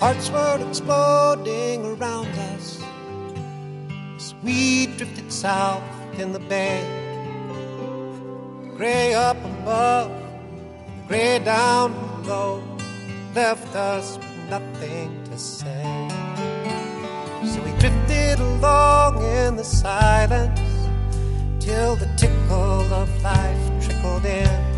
Hearts were exploding around us as we drifted south in the bay. Gray up above, gray down below, left us with nothing to say. So we drifted along in the silence till the tickle of life trickled in.